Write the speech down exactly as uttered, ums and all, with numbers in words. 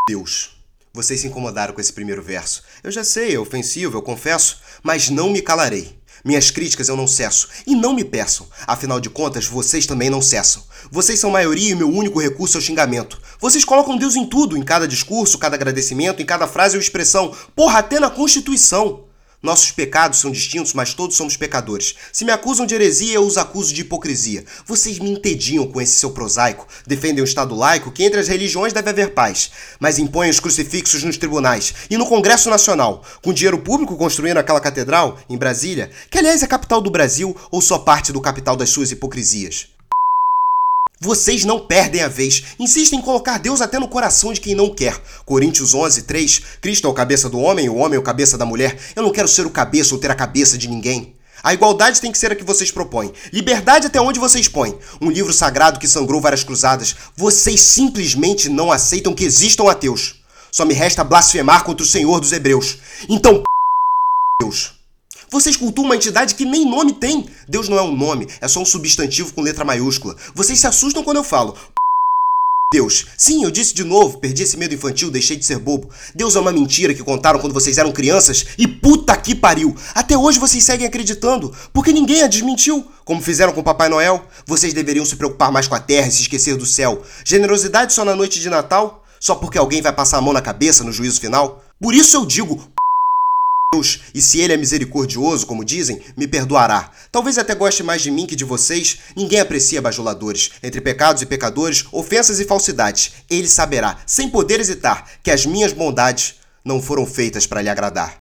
Deus. Vocês se incomodaram com esse primeiro verso. Eu já sei, é ofensivo, eu confesso, mas não me calarei. Minhas críticas eu não cesso, e não me peçam. Afinal de contas, vocês também não cessam. Vocês são maioria e meu único recurso é o xingamento. Vocês colocam Deus em tudo, em cada discurso, cada agradecimento, em cada frase ou expressão. Porra, até na Constituição. Nossos pecados são distintos, mas todos somos pecadores. Se me acusam de heresia, eu os acuso de hipocrisia. Vocês me entediam com esse seu prosaico. Defendem o Estado laico, que entre as religiões deve haver paz. Mas impõem os crucifixos nos tribunais e no Congresso Nacional. Com dinheiro público construindo aquela catedral, em Brasília, que aliás é capital do Brasil ou só parte do capital das suas hipocrisias. Vocês não perdem a vez, insistem em colocar Deus até no coração de quem não quer. Coríntios onze, três, Cristo é o cabeça do homem, o homem é o cabeça da mulher. Eu não quero ser o cabeça ou ter a cabeça de ninguém. A igualdade tem que ser a que vocês propõem. Liberdade até onde vocês põem. Um livro sagrado que sangrou várias cruzadas. Vocês simplesmente não aceitam que existam ateus. Só me resta blasfemar contra o Senhor dos Hebreus. Então, Deus. Vocês cultuam uma entidade que nem nome tem. Deus não é um nome, é só um substantivo com letra maiúscula. Vocês se assustam quando eu falo Deus. Sim, eu disse de novo, perdi esse medo infantil, deixei de ser bobo. Deus é uma mentira que contaram quando vocês eram crianças e puta que pariu. Até hoje vocês seguem acreditando, porque ninguém a desmentiu. Como fizeram com o Papai Noel, vocês deveriam se preocupar mais com a terra e se esquecer do céu. Generosidade só na noite de Natal? Só porque alguém vai passar a mão na cabeça no juízo final? Por isso eu digo Deus, e se ele é misericordioso, como dizem, me perdoará. Talvez até goste mais de mim que de vocês. Ninguém aprecia bajuladores. Entre pecados e pecadores, ofensas e falsidades. Ele saberá, sem poder hesitar, que as minhas bondades não foram feitas para lhe agradar.